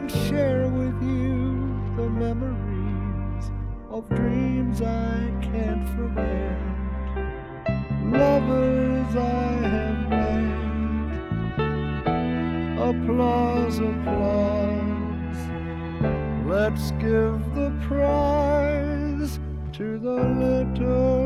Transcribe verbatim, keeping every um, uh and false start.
and share with you the memories of dreams I can't forget. Lovers I have met. Applause, applause. Let's give the prize to the little